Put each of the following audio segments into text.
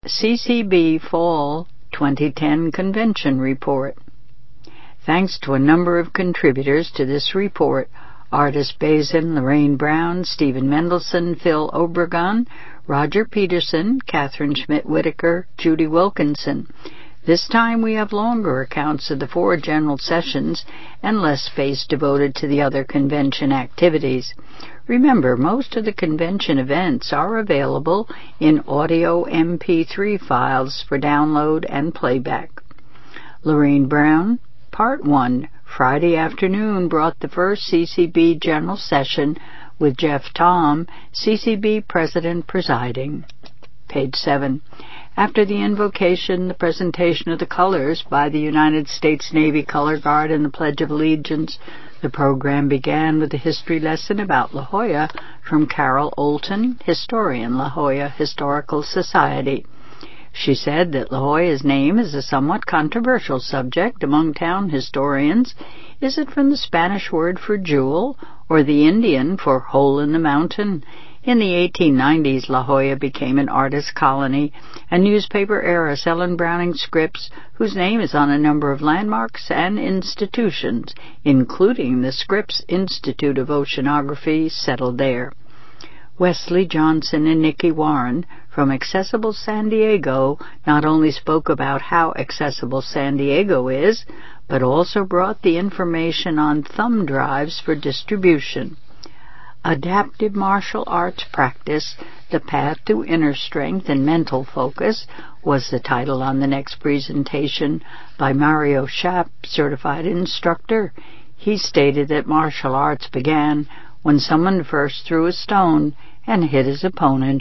CCB Fall 2010 Convention Report. Thanks to a number of contributors to this report, Ardis Bazin, Lorraine Brown, Stephen Mendelson, Phil Obregon, Roger Peterson, Catherine Schmidt-Whitaker, Judy Wilkinson. This time we have longer accounts of the 4 general sessions and less space devoted to the other convention activities. Remember, most of the convention events are available in audio MP3 files for download and playback. Lorraine Brown, Part 1, Friday afternoon, brought the first CCB general session with Jeff Tom, CCB President, presiding. Page 7. After the invocation, the presentation of the colors by the United States Navy Color Guard and the Pledge of Allegiance, the program began with a history lesson about La Jolla from Carol Olton, historian, La Jolla Historical Society. She said that La Jolla's name is a somewhat controversial subject among town historians. Is it from the Spanish word for jewel or the Indian for hole in the mountain? In the 1890s, La Jolla became an artist colony, a newspaper heiress, Ellen Browning Scripps, whose name is on a number of landmarks and institutions, including the Scripps Institute of Oceanography, settled there. Wesley Johnson and Nikki Warren from Accessible San Diego not only spoke about how accessible San Diego is, but also brought the information on thumb drives for distribution. Adaptive Martial Arts Practice, The Path to Inner Strength and Mental Focus, was the title on the next presentation by Mario Schaap, certified instructor. He stated that martial arts began when someone first threw a stone and hit his opponent.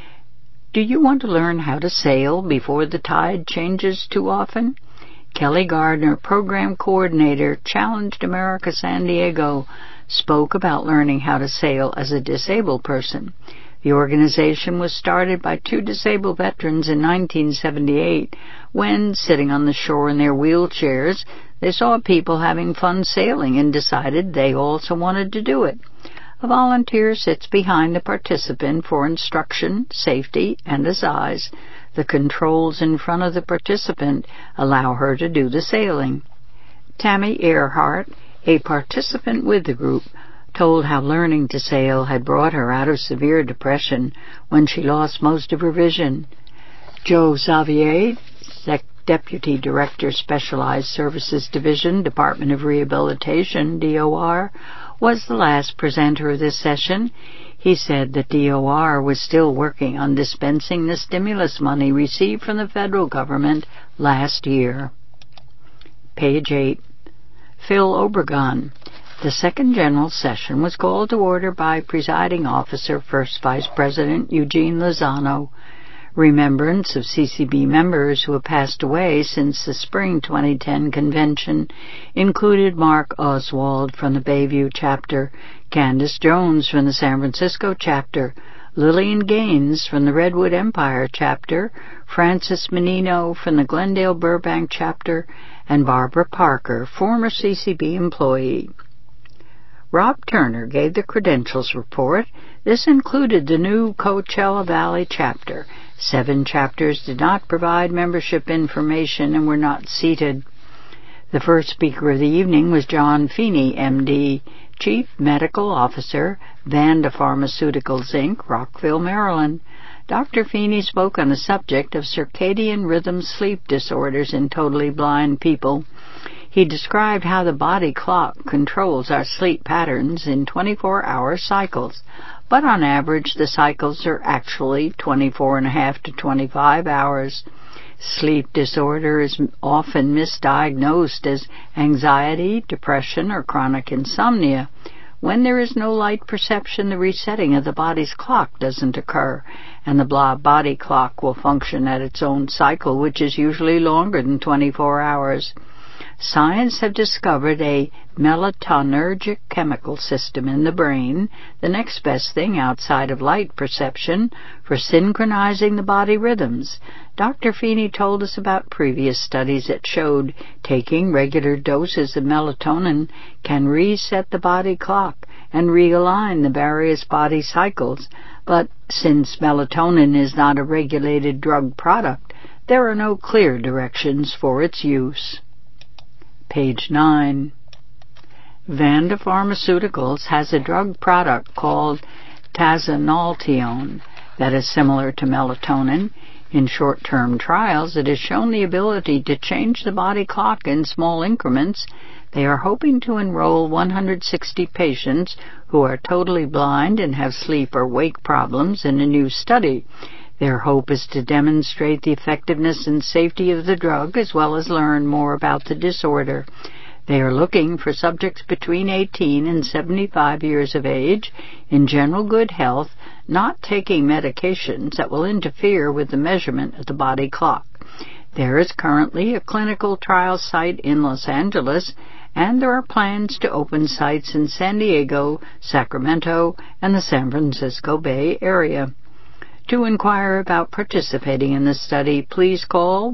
Do you want to learn how to sail before the tide changes too often? Kelly Gardner, program coordinator, Challenged America San Diego, spoke about learning how to sail as a disabled person. The organization was started by 2 disabled veterans in 1978 when, sitting on the shore in their wheelchairs, they saw people having fun sailing and decided they also wanted to do it. A volunteer sits behind the participant for instruction, safety, and a size. The controls in front of the participant allow her to do the sailing. Tammy Earhart, a participant with the group, told how learning to sail had brought her out of severe depression when she lost most of her vision. Joe Xavier, Deputy Director, Specialized Services Division, Department of Rehabilitation, DOR, was the last presenter of this session. He said that DOR was still working on dispensing the stimulus money received from the federal government last year. Page 8. Phil Obregon. The second general session was called to order by Presiding Officer, First Vice President Eugene Lozano. Remembrance of CCB members who have passed away since the spring 2010 convention included Mark Oswald from the Bayview chapter, Candace Jones from the San Francisco chapter, Lillian Gaines from the Redwood Empire chapter, Francis Menino from the Glendale Burbank chapter, and Barbara Parker, former CCB employee. Rob Turner gave the credentials report. This included the new Coachella Valley chapter. 7 chapters did not provide membership information and were not seated. The first speaker of the evening was John Feeney, M.D., Chief Medical Officer, Vanda Pharmaceuticals, Inc., Rockville, Maryland. Dr. Feeney spoke on the subject of circadian rhythm sleep disorders in totally blind people. He described how the body clock controls our sleep patterns in 24-hour cycles, but on average the cycles are actually 24.5 to 25 hours. Sleep disorder is often misdiagnosed as anxiety, depression, or chronic insomnia. When there is no light perception, the resetting of the body's clock doesn't occur, and the body clock will function at its own cycle, which is usually longer than 24 hours. Science have discovered a melatonergic chemical system in the brain, the next best thing outside of light perception, for synchronizing the body rhythms. Dr. Feeney told us about previous studies that showed taking regular doses of melatonin can reset the body clock and realign the various body cycles. But since melatonin is not a regulated drug product, there are no clear directions for its use. Page 9. Vanda Pharmaceuticals has a drug product called tazanaltione that is similar to melatonin. In short-term trials, it has shown the ability to change the body clock in small increments. They are hoping to enroll 160 patients who are totally blind and have sleep or wake problems in a new study. Their hope is to demonstrate the effectiveness and safety of the drug as well as learn more about the disorder. They are looking for subjects between 18 and 75 years of age, in general good health, not taking medications that will interfere with the measurement of the body clock. There is currently a clinical trial site in Los Angeles, and there are plans to open sites in San Diego, Sacramento, and the San Francisco Bay Area. To inquire about participating in the study, please call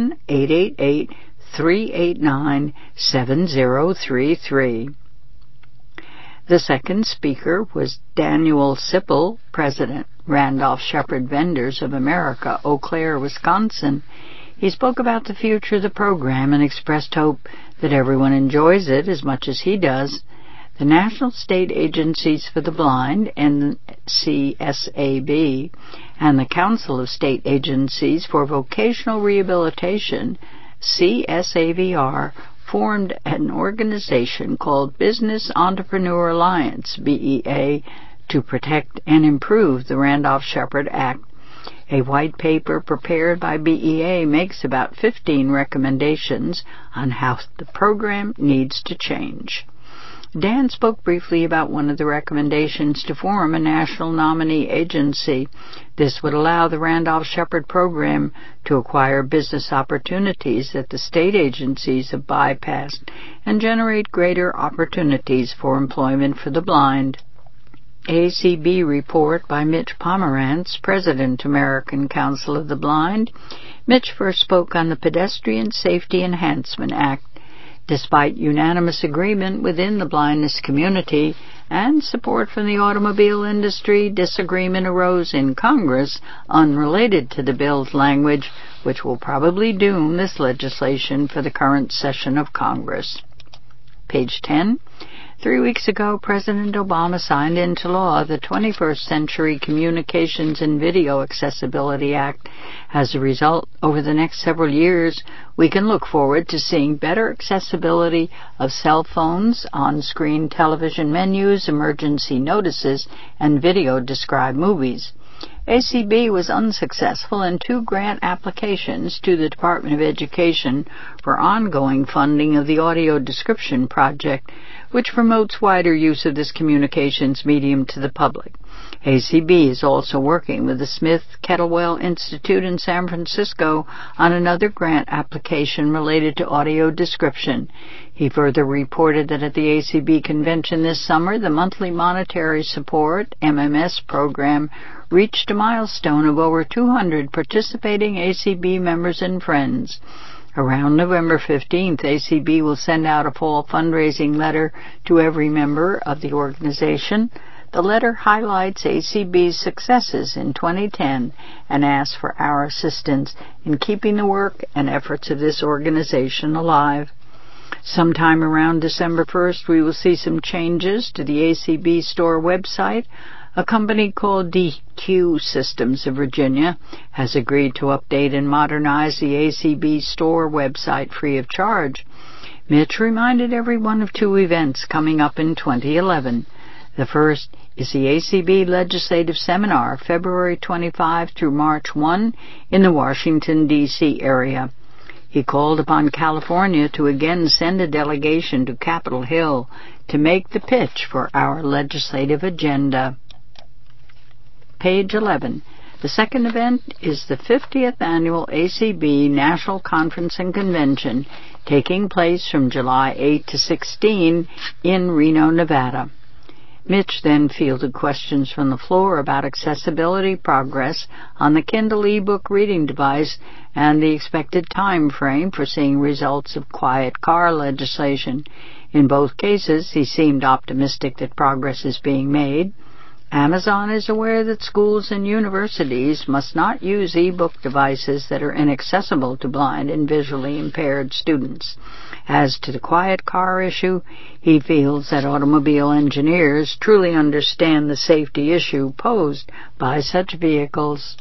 1-888-389-7033. The second speaker was Daniel Sipple, President, Randolph Shepherd Vendors of America, Eau Claire, Wisconsin. He spoke about the future of the program and expressed hope that everyone enjoys it as much as he does. The National State Agencies for the Blind, NCSAB, and the Council of State Agencies for Vocational Rehabilitation, CSAVR, formed an organization called Business Entrepreneur Alliance, BEA, to protect and improve the Randolph-Shepherd Act. A white paper prepared by BEA makes about 15 recommendations on how the program needs to change. Dan spoke briefly about one of the recommendations to form a national nominee agency. This would allow the Randolph-Shepherd program to acquire business opportunities that the state agencies have bypassed and generate greater opportunities for employment for the blind. ACB report by Mitch Pomerantz, President, American Council of the Blind. Mitch first spoke on the Pedestrian Safety Enhancement Act. Despite unanimous agreement within the blindness community and support from the automobile industry, disagreement arose in Congress unrelated to the bill's language, which will probably doom this legislation for the current session of Congress. Page 10. 3 weeks ago, President Obama signed into law the 21st Century Communications and Video Accessibility Act. As a result, over the next several years, we can look forward to seeing better accessibility of cell phones, on-screen television menus, emergency notices, and video-described movies. ACB was unsuccessful in 2 grant applications to the Department of Education for ongoing funding of the Audio Description Project, which promotes wider use of this communications medium to the public. ACB is also working with the Smith Kettlewell Institute in San Francisco on another grant application related to audio description. He further reported that at the ACB convention this summer, the Monthly Monetary Support, MMS program, reached a milestone of over 200 participating ACB members and friends. Around November 15th, ACB will send out a fall fundraising letter to every member of the organization. The letter highlights ACB's successes in 2010 and asks for our assistance in keeping the work and efforts of this organization alive. Sometime around December 1st, we will see some changes to the ACB store website. A company called DQ Systems of Virginia has agreed to update and modernize the ACB store website free of charge. Mitch reminded everyone of 2 events coming up in 2011. The first is the ACB Legislative Seminar, February 25 through March 1 in the Washington, D.C. area. He called upon California to again send a delegation to Capitol Hill to make the pitch for our legislative agenda. Page 11. The second event is the 50th Annual ACB National Conference and Convention, taking place from July 8 to 16 in Reno, Nevada. Mitch then fielded questions from the floor about accessibility progress on the Kindle e-book reading device and the expected time frame for seeing results of quiet car legislation. In both cases, he seemed optimistic that progress is being made. Amazon is aware that schools and universities must not use e-book devices that are inaccessible to blind and visually impaired students. As to the quiet car issue, he feels that automobile engineers truly understand the safety issue posed by such vehicles.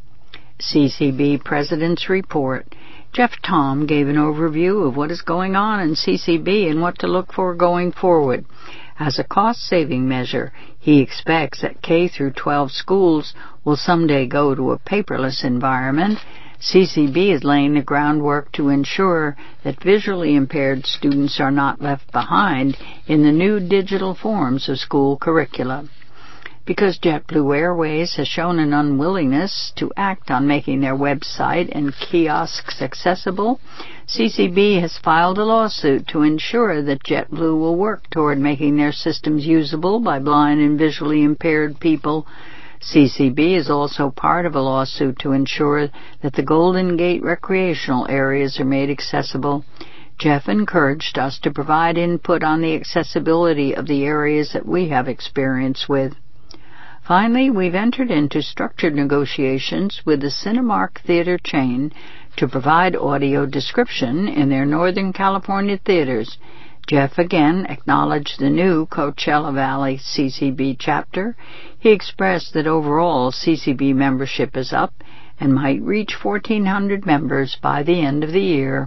CCB President's Report. Jeff Thom gave an overview of what is going on in CCB and what to look for going forward. As a cost-saving measure, he expects that K-12 schools will someday go to a paperless environment. CCB is laying the groundwork to ensure that visually impaired students are not left behind in the new digital forms of school curricula. Because JetBlue Airways has shown an unwillingness to act on making their website and kiosks accessible, CCB has filed a lawsuit to ensure that JetBlue will work toward making their systems usable by blind and visually impaired people. CCB is also part of a lawsuit to ensure that the Golden Gate recreational areas are made accessible. Jeff encouraged us to provide input on the accessibility of the areas that we have experience with. Finally, we've entered into structured negotiations with the Cinemark theater chain to provide audio description in their Northern California theaters. Jeff again acknowledged the new Coachella Valley CCB chapter. He expressed that overall CCB membership is up and might reach 1,400 members by the end of the year.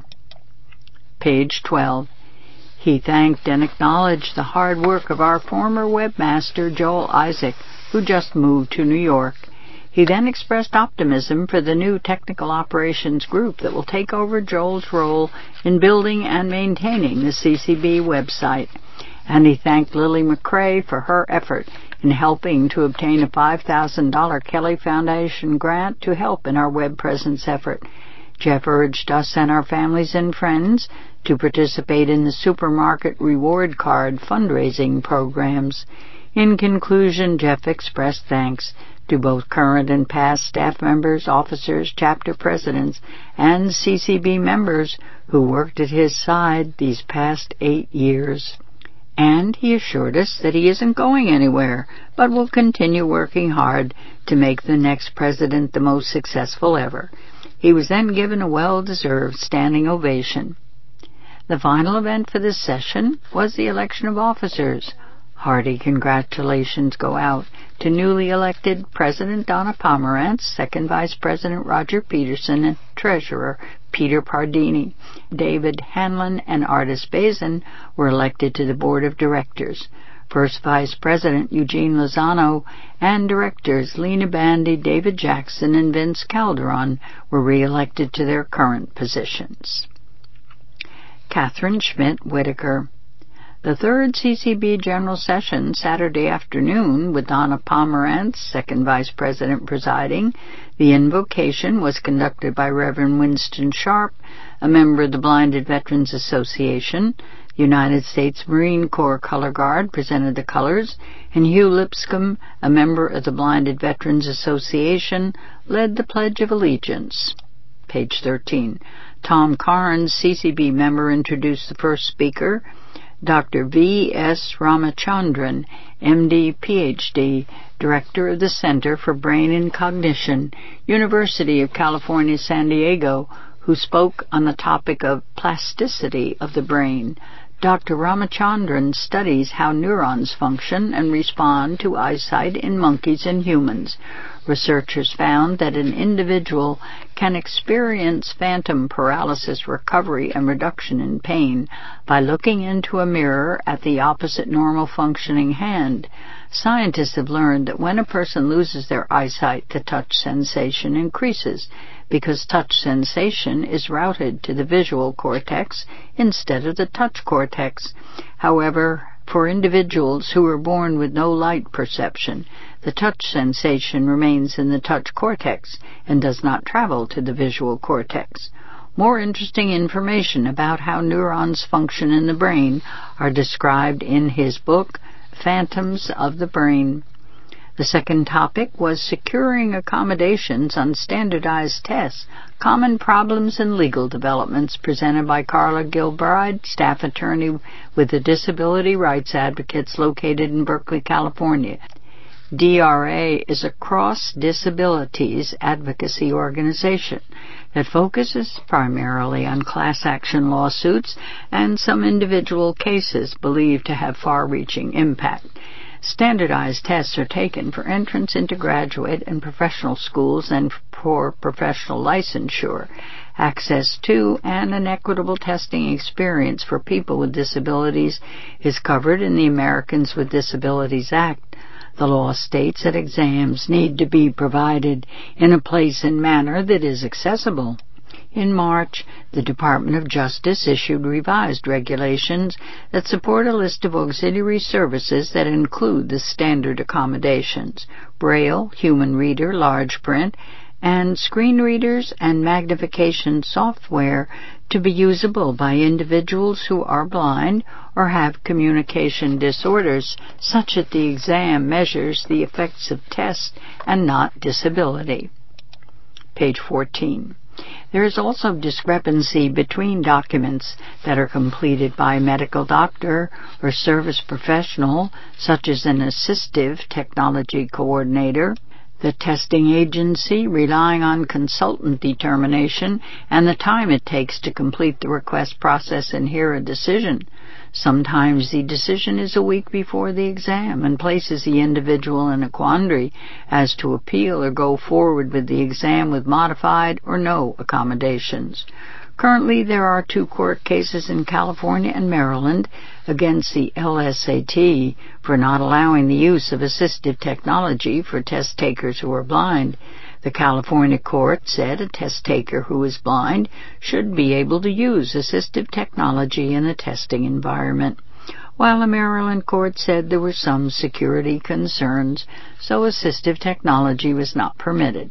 Page 12. He thanked and acknowledged the hard work of our former webmaster, Joel Isaac, who just moved to New York. He then expressed optimism for the new technical operations group that will take over Joel's role in building and maintaining the CCB website. And he thanked Lily McCrae for her effort in helping to obtain a $5,000 Kelly Foundation grant to help in our web presence effort. Jeff urged us and our families and friends to participate in the supermarket reward card fundraising programs. In conclusion, Jeff expressed thanks to both current and past staff members, officers, chapter presidents, and CCB members who worked at his side these past 8 years. And he assured us that he isn't going anywhere, but will continue working hard to make the next president the most successful ever. He was then given a well-deserved standing ovation. The final event for this session was the election of officers. Hearty congratulations go out to newly elected President Donna Pomerantz, Second Vice President Roger Peterson, and Treasurer Peter Pardini. David Hanlon and Artis Bazin were elected to the Board of Directors. First Vice President Eugene Lozano and Directors Lena Bandy, David Jackson, and Vince Calderon were re-elected to their current positions. Catherine Schmidt Whitaker. The third CCB General Session, Saturday afternoon, with Donna Pomerantz, Second Vice President, presiding. The invocation was conducted by Reverend Winston Sharp, a member of the Blinded Veterans Association. The United States Marine Corps Color Guard presented the colors, and Hugh Lipscomb, a member of the Blinded Veterans Association, led the Pledge of Allegiance. Page 13. Tom Carnes, CCB member, introduced the first speaker, Dr. V.S. Ramachandran, M.D., Ph.D., Director of the Center for Brain and Cognition, University of California, San Diego, who spoke on the topic of plasticity of the brain. Dr. Ramachandran studies how neurons function and respond to eyesight in monkeys and humans. Researchers found that an individual can experience phantom paralysis recovery and reduction in pain by looking into a mirror at the opposite normal functioning hand. Scientists have learned that when a person loses their eyesight, the touch sensation increases because touch sensation is routed to the visual cortex instead of the touch cortex. However, for individuals who are born with no light perception, the touch sensation remains in the touch cortex and does not travel to the visual cortex. More interesting information about how neurons function in the brain are described in his book, Phantoms of the Brain. The second topic was securing accommodations on standardized tests, common problems and legal developments, presented by Carla Gilbride, staff attorney with the Disability Rights Advocates located in Berkeley, California. DRA is a cross-disabilities advocacy organization that focuses primarily on class action lawsuits and some individual cases believed to have far-reaching impact. Standardized tests are taken for entrance into graduate and professional schools and for professional licensure. Access to and an equitable testing experience for people with disabilities is covered in the Americans with Disabilities Act. The law states that exams need to be provided in a place and manner that is accessible. In March, the Department of Justice issued revised regulations that support a list of auxiliary services that include the standard accommodations: Braille, human reader, large print, and screen readers and magnification software to be usable by individuals who are blind or have communication disorders, such that the exam measures the effects of tests and not disability. Page 14. There is also discrepancy between documents that are completed by a medical doctor or service professional, such as an assistive technology coordinator, the testing agency relying on consultant determination, and the time it takes to complete the request process and hear a decision. Sometimes the decision is a week before the exam and places the individual in a quandary as to appeal or go forward with the exam with modified or no accommodations. Currently, there are 2 court cases in California and Maryland against the LSAT for not allowing the use of assistive technology for test takers who are blind. The California court said a test taker who is blind should be able to use assistive technology in the testing environment, while the Maryland court said there were some security concerns, so assistive technology was not permitted.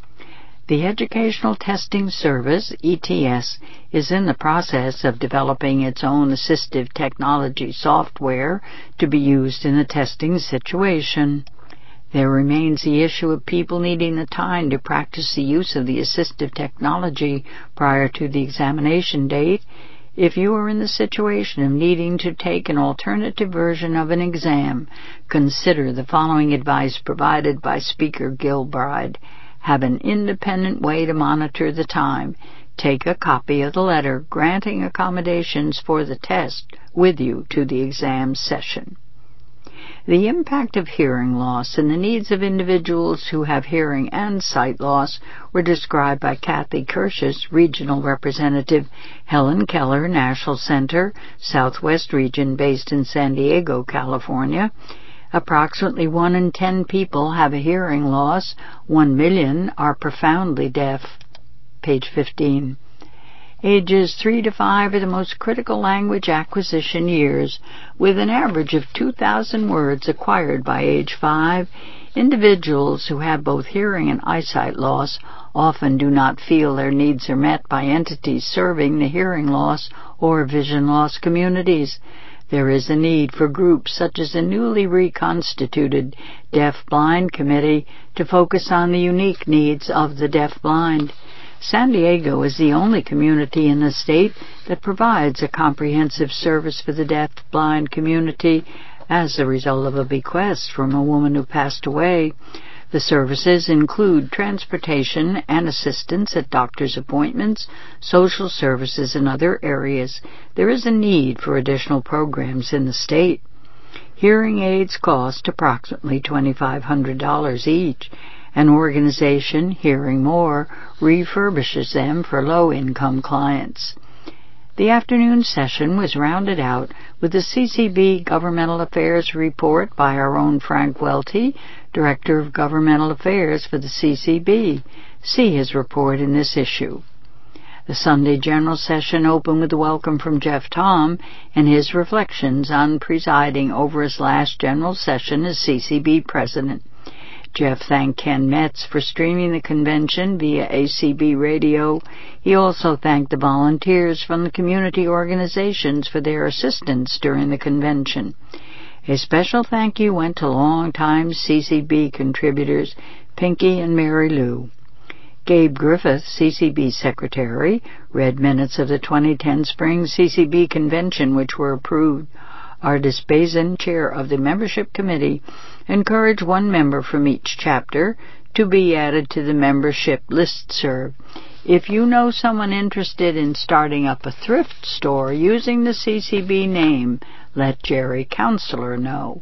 The Educational Testing Service, ETS, is in the process of developing its own assistive technology software to be used in the testing situation. There remains the issue of people needing the time to practice the use of the assistive technology prior to the examination date. If you are in the situation of needing to take an alternative version of an exam, consider the following advice provided by Speaker Gilbride. Have an independent way to monitor the time. Take a copy of the letter granting accommodations for the test with you to the exam session. The impact of hearing loss and the needs of individuals who have hearing and sight loss were described by Kathy Kirsch's regional representative, Helen Keller, National Center, Southwest Region, based in San Diego, California. Approximately 1 in 10 people have a hearing loss. 1 million are profoundly deaf. Page 15. Ages 3 to 5 are the most critical language acquisition years, with an average of 2,000 words acquired by age 5. Individuals who have both hearing and eyesight loss often do not feel their needs are met by entities serving the hearing loss or vision loss communities. There is a need for groups such as the newly reconstituted Deaf-Blind Committee to focus on the unique needs of the deaf-blind. San Diego is the only community in the state that provides a comprehensive service for the deaf-blind community as a result of a bequest from a woman who passed away. The services include transportation and assistance at doctor's appointments, social services, and other areas. There is a need for additional programs in the state. Hearing aids cost approximately $2,500 each. An organization, Hearing More, refurbishes them for low-income clients. The afternoon session was rounded out with the CCB Governmental Affairs report by our own Frank Welty, Director of Governmental Affairs for the CCB. See his report in this issue. The Sunday general session opened with a welcome from Jeff Tom and his reflections on presiding over his last general session as CCB president. Jeff thanked Ken Metz for streaming the convention via ACB radio. He also thanked the volunteers from the community organizations for their assistance during the convention. A special thank you went to longtime CCB contributors Pinky and Mary Lou. Gabe Griffith, CCB Secretary, read minutes of the 2010 Spring CCB Convention which were approved. Ardis Bazin, chair of the membership committee, encouraged one member from each chapter to be added to the membership listserv. If you know someone interested in starting up a thrift store using the CCB name, let Jerry Counselor know.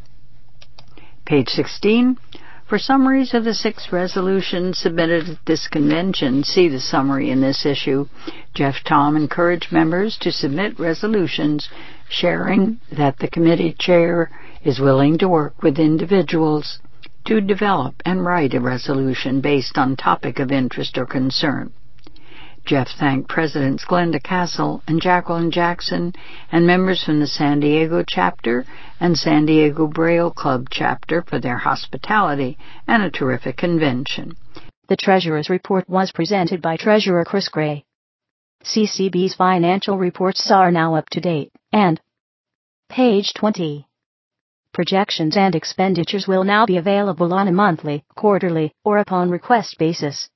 Page 16. For summaries of the 6 resolutions submitted at this convention, see the summary in this issue. Jeff Thom encouraged members to submit resolutions, sharing that the committee chair is willing to work with individuals to develop and write a resolution based on topic of interest or concern. Jeff thanked Presidents Glenda Castle and Jacqueline Jackson and members from the San Diego chapter and San Diego Braille Club chapter for their hospitality and a terrific convention. The Treasurer's Report was presented by Treasurer Chris Gray. CCB's financial reports are now up to date, and page 20. Projections and expenditures will now be available on a monthly, quarterly, or upon request basis.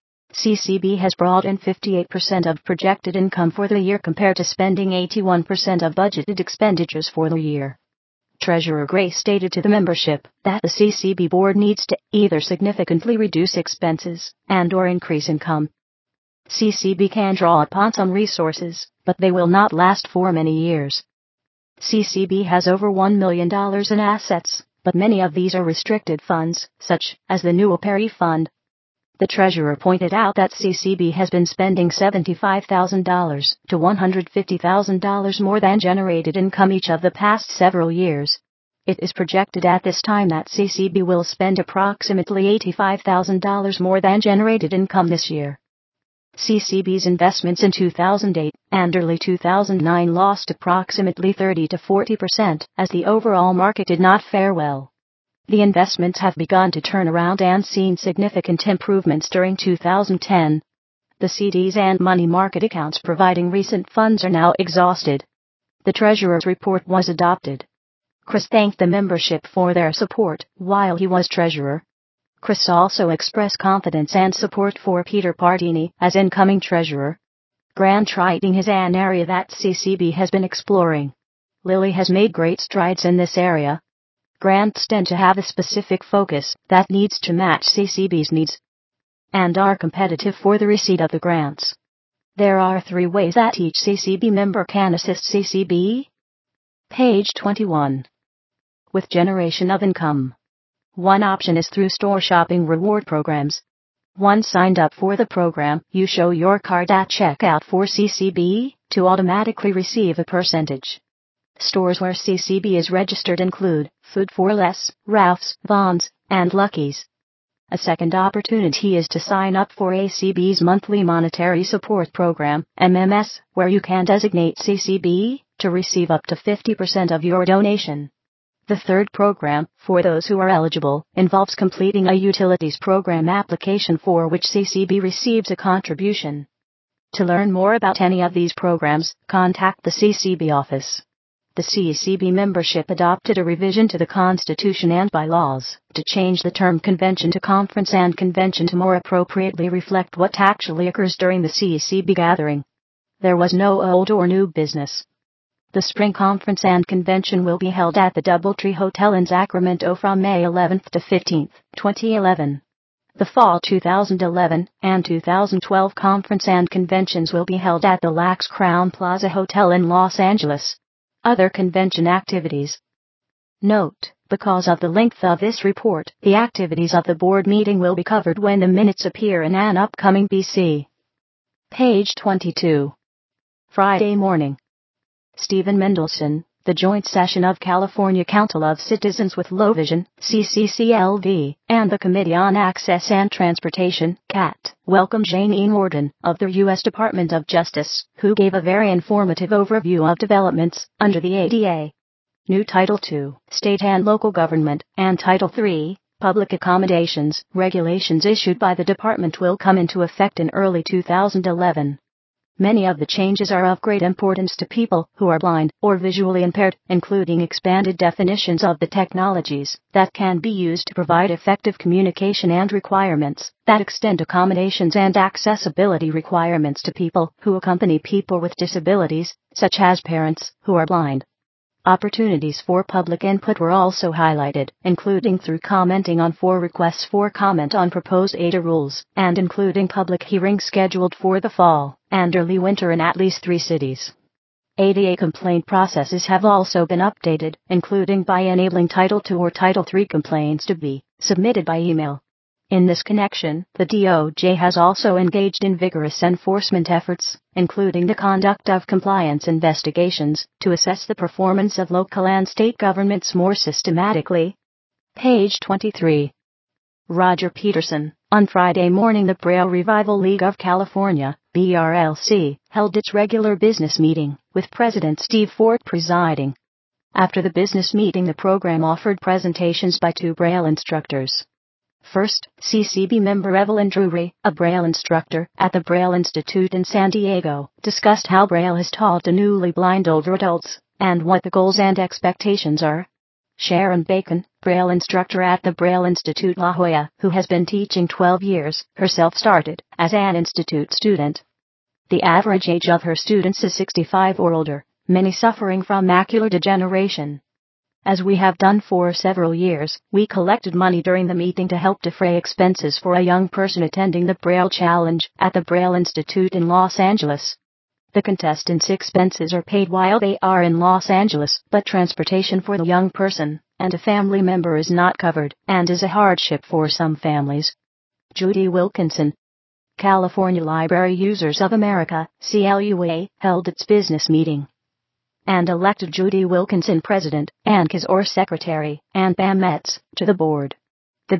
CCB has brought in 58% of projected income for the year compared to spending 81% of budgeted expenditures for the year. Treasurer Gray stated to the membership that the CCB board needs to either significantly reduce expenses and/or increase income. CCB can draw upon some resources, but they will not last for many years. CCB has over $1 million in assets, but many of these are restricted funds, such as the Newell Perry Fund. The treasurer pointed out that CCB has been spending $75,000 to $150,000 more than generated income each of the past several years. It is projected at this time that CCB will spend approximately $85,000 more than generated income this year. CCB's investments in 2008 and early 2009 lost approximately 30 to 40% as the overall market did not fare well. The investments have begun to turn around and seen significant improvements during 2010. The CDs and money market accounts providing recent funds are now exhausted. The Treasurer's Report was adopted. Chris thanked the membership for their support while he was treasurer. Chris also expressed confidence and support for Peter Pardini as incoming treasurer. Grant writing is an area that CCB has been exploring. Lily has made great strides in this area. Grants tend to have a specific focus that needs to match CCB's needs and are competitive for the receipt of the grants. There are 3 ways that each CCB member can assist CCB. Page 21. With generation of income. One option is through store shopping reward programs. Once signed up for the program, you show your card at checkout for CCB to automatically receive a percentage. Stores where CCB is registered include Food 4 Less, Ralph's, Vons, and Lucky's. A second opportunity is to sign up for ACB's Monthly Monetary Support Program, MMS, where you can designate CCB to receive up to 50% of your donation. The third program, for those who are eligible, involves completing a utilities program application for which CCB receives a contribution. To learn more about any of these programs, contact the CCB office. The CCB membership adopted a revision to the Constitution and bylaws to change the term convention to conference and convention to more appropriately reflect what actually occurs during the CCB gathering. There was no old or new business. The spring conference and convention will be held at the Doubletree Hotel in Sacramento from May 11th to 15th, 2011. The fall 2011 and 2012 conference and conventions will be held at the Lax Crown Plaza Hotel in Los Angeles. Other convention activities. Note, because of the length of this report, the activities of the board meeting will be covered when the minutes appear in an upcoming BC. Page 22. Friday morning. Stephen Mendelson, the joint session of California Council of Citizens with Low Vision, CCCLV, and the Committee on Access and Transportation, CAT, welcomed Janine Warden of the U.S. Department of Justice, who gave a very informative overview of developments under the ADA. New Title II, State and Local Government, and Title III, Public Accommodations, regulations issued by the department will come into effect in early 2011. Many of the changes are of great importance to people who are blind or visually impaired, including expanded definitions of the technologies that can be used to provide effective communication and requirements that extend accommodations and accessibility requirements to people who accompany people with disabilities, such as parents who are blind. Opportunities for public input were also highlighted, including through commenting on 4 requests for comment on proposed ADA rules, and including public hearings scheduled for the fall and early winter in at least 3 cities. ADA complaint processes have also been updated, including by enabling Title II or Title III complaints to be submitted by email. In this connection, the DOJ has also engaged in vigorous enforcement efforts, including the conduct of compliance investigations, to assess the performance of local and state governments more systematically. Page 23. Roger Peterson. On Friday morning, the Braille Revival League of California, BRLC, held its regular business meeting, with President Steve Fort presiding. After the business meeting, the program offered presentations by 2 Braille instructors. First, CCB member Evelyn Drury, a Braille instructor at the Braille Institute in San Diego, discussed how Braille is taught to newly blind older adults, and what the goals and expectations are. Sharon Bacon, Braille instructor at the Braille Institute La Jolla, who has been teaching 12 years, herself started as an institute student. The average age of her students is 65 or older, many suffering from macular degeneration. As we have done for several years, we collected money during the meeting to help defray expenses for a young person attending the Braille Challenge at the Braille Institute in Los Angeles. The contestants' expenses are paid while they are in Los Angeles, but transportation for the young person and a family member is not covered, and is a hardship for some families. Judy Wilkinson. California Library Users of America, CLUA, held its business meeting and elected Judy Wilkinson president, Ann Kazor secretary, and Pam Metz to the board. The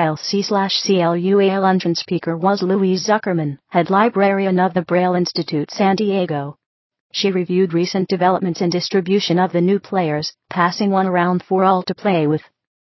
BRLC/CLUA luncheon speaker was Louise Zuckerman, head librarian of the Braille Institute San Diego. She reviewed recent developments in distribution of the new players, passing one around for all to play with.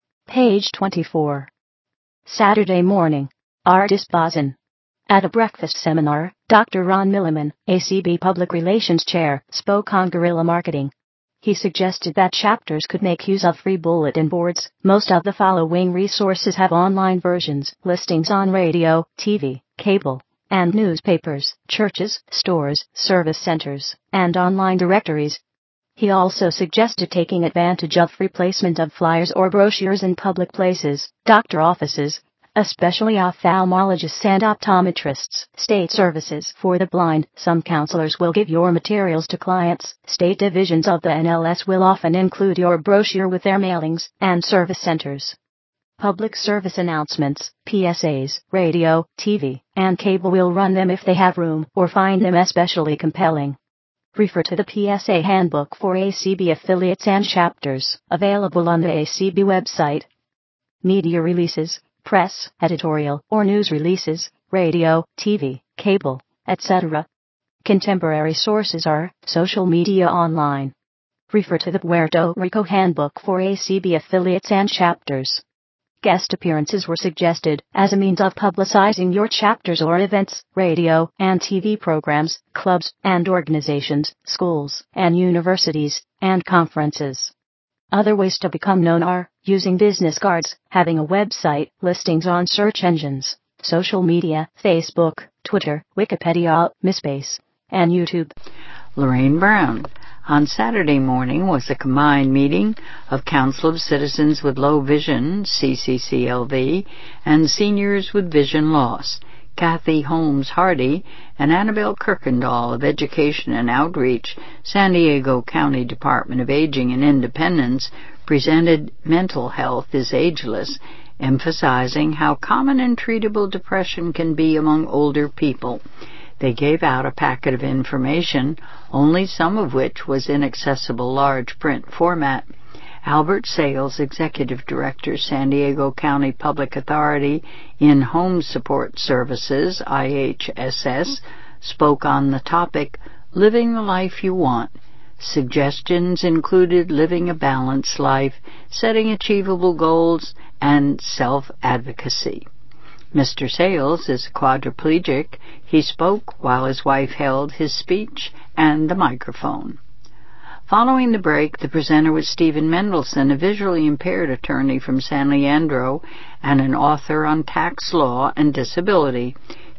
Page 24. Saturday morning. Ardis Bazin. At a breakfast seminar, Dr. Ron Milliman, ACB Public Relations Chair, spoke on guerrilla marketing. He suggested that chapters could make use of free bulletin boards. Most of the following resources have online versions, listings on radio, TV, cable, and newspapers, churches, stores, service centers, and online directories. He also suggested taking advantage of free placement of flyers or brochures in public places, doctor offices, especially ophthalmologists and optometrists, state services for the blind. Some counselors will give your materials to clients. State divisions of the NLS will often include your brochure with their mailings, and service centers. Public service announcements, PSAs, radio, TV, and cable will run them if they have room, or find them especially compelling. Refer to the PSA Handbook for ACB affiliates and chapters, available on the ACB website. Media releases, press, editorial, or news releases, radio, TV, cable, etc. Contemporary sources are social media online. Refer to the Puerto Rico Handbook for ACB affiliates and chapters. Guest appearances were suggested as a means of publicizing your chapters or events, radio and TV programs, clubs and organizations, schools and universities, and conferences. Other ways to become known are using business cards, having a website, listings on search engines, social media, Facebook, Twitter, Wikipedia, MySpace, and YouTube. Lorraine Brown. On Saturday morning was a combined meeting of Council of Citizens with Low Vision, CCCLV, and Seniors with Vision Loss. Kathy Holmes Hardy and Annabelle Kirkendall of Education and Outreach, San Diego County Department of Aging and Independence, presented Mental Health is Ageless, emphasizing how common and treatable depression can be among older people. They gave out a packet of information, only some of which was in accessible large print format. Albert Sales, Executive Director, San Diego County Public Authority in Home Support Services, IHSS, spoke on the topic, Living the Life You Want. Suggestions included living a balanced life, setting achievable goals, and self-advocacy. Mr. Sales is quadriplegic. He spoke while his wife held his speech and the microphone. Following the break, the presenter was Stephen Mendelson, a visually impaired attorney from San Leandro and an author on tax law and disability.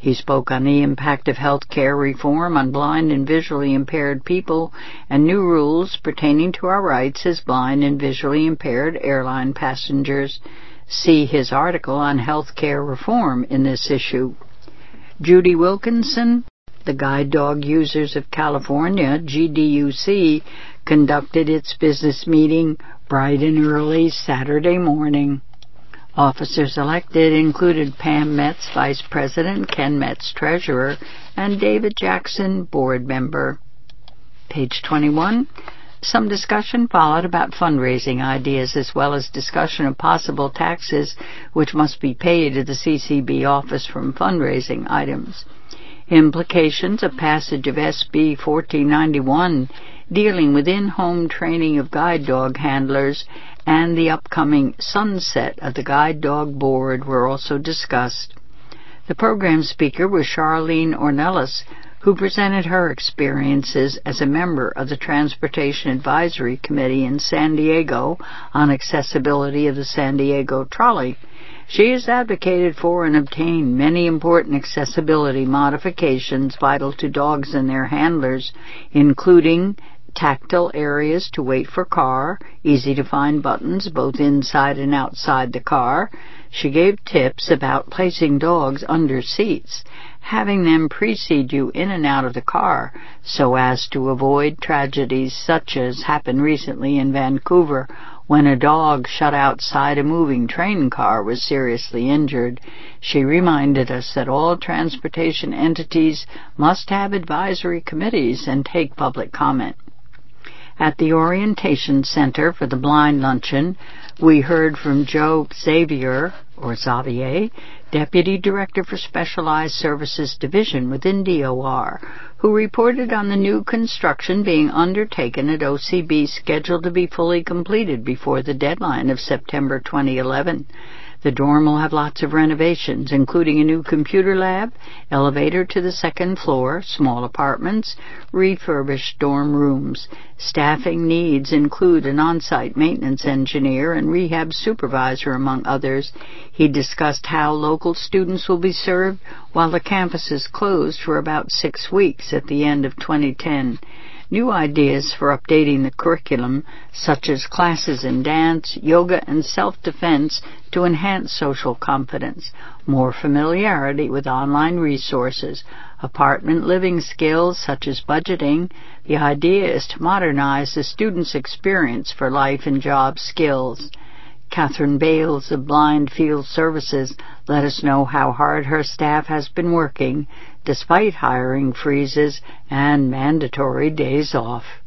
He spoke on the impact of health care reform on blind and visually impaired people and new rules pertaining to our rights as blind and visually impaired airline passengers. See his article on health care reform in this issue. Judy Wilkinson, the Guide Dog Users of California, GDUC, conducted its business meeting bright and early Saturday morning. Officers elected included Pam Metz, Vice President, Ken Metz, Treasurer, and David Jackson, Board Member. Page 21. Some discussion followed about fundraising ideas as well as discussion of possible taxes which must be paid to the CCB office from fundraising items. Implications of passage of SB 1491 dealing with in-home training of guide dog handlers and the upcoming sunset of the Guide Dog Board were also discussed. The program speaker was Charlene Ornelas, who presented her experiences as a member of the Transportation Advisory Committee in San Diego on accessibility of the San Diego Trolley. She has advocated for and obtained many important accessibility modifications vital to dogs and their handlers, including tactile areas to wait for car, easy-to-find buttons both inside and outside the car. She gave tips about placing dogs under seats, having them precede you in and out of the car so as to avoid tragedies such as happened recently in Vancouver when a dog shut outside a moving train car was seriously injured. She reminded us that all transportation entities must have advisory committees and take public comment. At the Orientation Center for the Blind Luncheon, we heard from Joe Xavier, Deputy Director for Specialized Services Division within DOR, who reported on the new construction being undertaken at OCB scheduled to be fully completed before the deadline of September 2011. The dorm will have lots of renovations, including a new computer lab, elevator to the second floor, small apartments, refurbished dorm rooms. Staffing needs include an on-site maintenance engineer and rehab supervisor, among others. He discussed how local students will be served while the campus is closed for about 6 weeks at the end of 2010. New ideas for updating the curriculum, such as classes in dance, yoga, and self-defense to enhance social confidence, more familiarity with online resources, apartment living skills such as budgeting. The idea is to modernize the student's experience for life and job skills. Catherine Bales of Blind Field Services let us know how hard her staff has been working despite hiring freezes and mandatory days off.